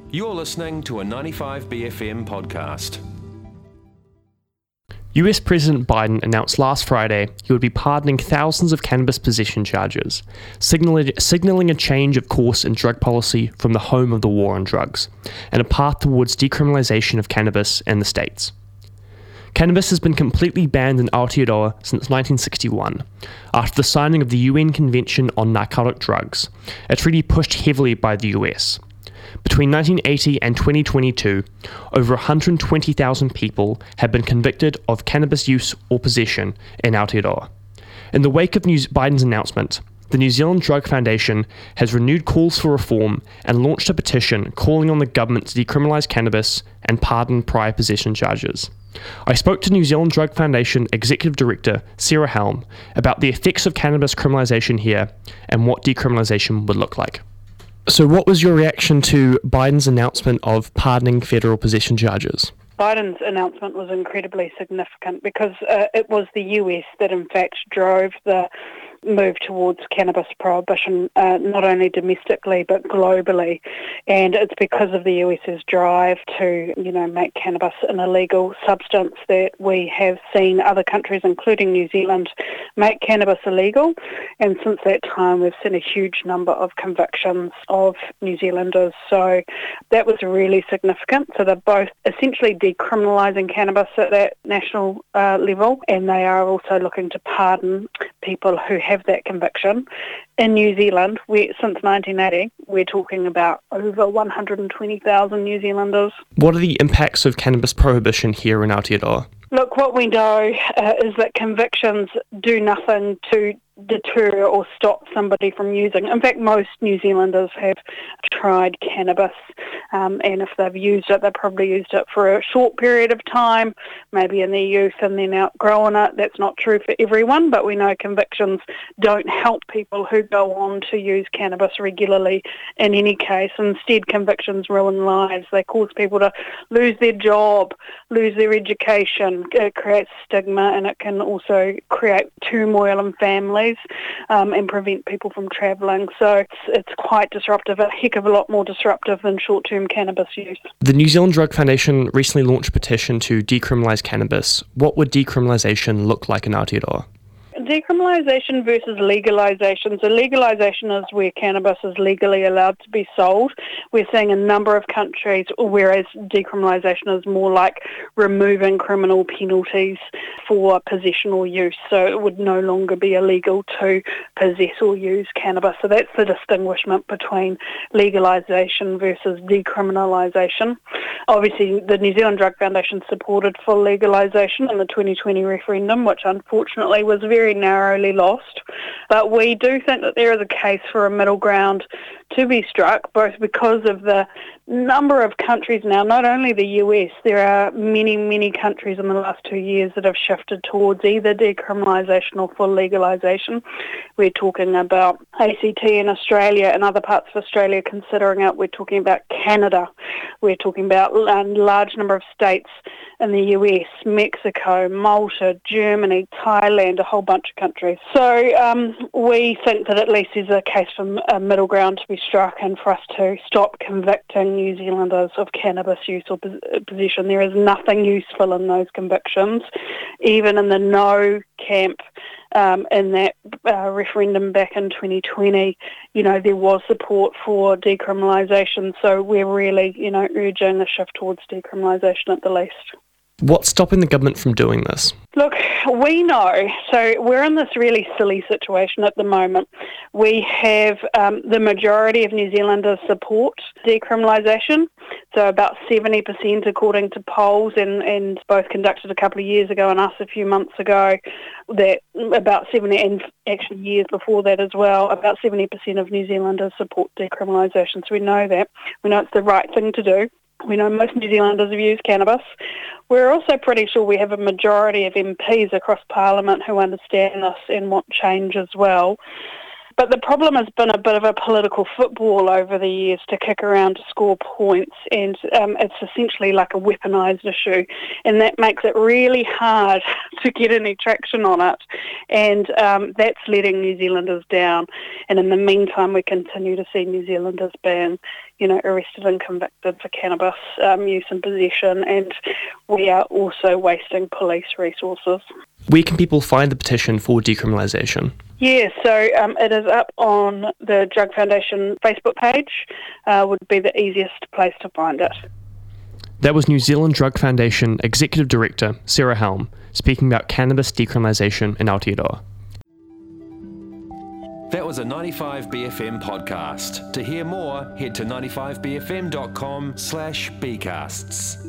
You're listening to a 95BFM podcast. US President Biden announced last Friday he would be pardoning thousands of cannabis possession charges, signaling a change of course in drug policy from the home of the war on drugs, and a path towards decriminalization of cannabis in the states. Cannabis has been completely banned in Aotearoa since 1961, after the signing of the UN Convention on Narcotic Drugs, a treaty pushed heavily by the US. Between 1980 and 2022, over 120,000 people have been convicted of cannabis use or possession in Aotearoa. In the wake of Biden's announcement, the New Zealand Drug Foundation has renewed calls for reform and launched a petition calling on the government to decriminalise cannabis and pardon prior possession charges. I spoke to New Zealand Drug Foundation Executive Director Sarah Helm about the effects of cannabis criminalisation here and what decriminalisation would look like. So what was your reaction to Biden's announcement of pardoning federal possession charges? Biden's announcement was incredibly significant because it was the US that in fact drove the move towards cannabis prohibition, not only domestically but globally, and it's because of the US's drive to, make cannabis an illegal substance that we have seen other countries, including New Zealand, make cannabis illegal, and since that time we've seen a huge number of convictions of New Zealanders, so that was really significant. So they're both essentially decriminalising cannabis at that national level, and they are also looking to pardon people who have that conviction. In New Zealand, since 1980, we're talking about over 120,000 New Zealanders. What are the impacts of cannabis prohibition here in Aotearoa? Look, what we know is that convictions do nothing to deter or stop somebody from using. In fact, most New Zealanders have tried cannabis, and if they've used it, they've probably used it for a short period of time, maybe in their youth and then outgrown it. That's not true for everyone, but we know convictions don't help people who go on to use cannabis regularly in any case. Instead, convictions ruin lives. They cause people to lose their job, lose their education. It creates stigma, and it can also create turmoil in families and prevent people from travelling. So it's quite disruptive, a heck of a lot more disruptive than short-term cannabis use. The New Zealand Drug Foundation recently launched a petition to decriminalise cannabis. What would decriminalisation look like in Aotearoa? Decriminalisation versus legalisation. So legalisation is where cannabis is legally allowed to be sold. We're seeing a number of countries, whereas decriminalisation is more like removing criminal penalties for possession or use. So it would no longer be illegal to possess or use cannabis. So that's the distinguishment between legalisation versus decriminalisation. Obviously, the New Zealand Drug Foundation supported full legalisation in the 2020 referendum, which unfortunately was very narrowly lost. But we do think that there is a case for a middle ground to be struck, both because of the number of countries now, not only the US, there are many, many countries in the last 2 years that have shifted towards either decriminalisation or full legalisation. We're talking about ACT in Australia and other parts of Australia considering it. We're talking about Canada. We're talking about a large number of states in the US, Mexico, Malta, Germany, Thailand, a whole bunch of countries. So we think that at least there's a case for a middle ground to be struck and for us to stop convicting New Zealanders of cannabis use or possession. There is nothing useful in those convictions. Even in the no camp in that referendum back in 2020, there was support for decriminalisation. So we're really, urging a shift towards decriminalisation at the least. What's stopping the government from doing this? Look, we know. So we're in this really silly situation at the moment. We have the majority of New Zealanders support decriminalisation. So about 70% according to polls, and both conducted a couple of years ago and us a few months ago, that about 70, and actually years before that as well, about 70% of New Zealanders support decriminalisation. So we know that. We know it's the right thing to do. We know most New Zealanders have used cannabis. We're also pretty sure we have a majority of MPs across Parliament who understand this and want change as well. But the problem has been a bit of a political football over the years to kick around to score points, and it's essentially like a weaponised issue, and that makes it really hard to get any traction on it, and that's letting New Zealanders down. And in the meantime, we continue to see New Zealanders being, arrested and convicted for cannabis use and possession, and we are also wasting police resources. Where can people find the petition for decriminalisation? Yeah, so it is up on the Drug Foundation Facebook page, would be the easiest place to find it. That was New Zealand Drug Foundation Executive Director Sarah Helm speaking about cannabis decriminalisation in Aotearoa. That was a 95BFM podcast. To hear more, head to 95bfm.com/bcasts.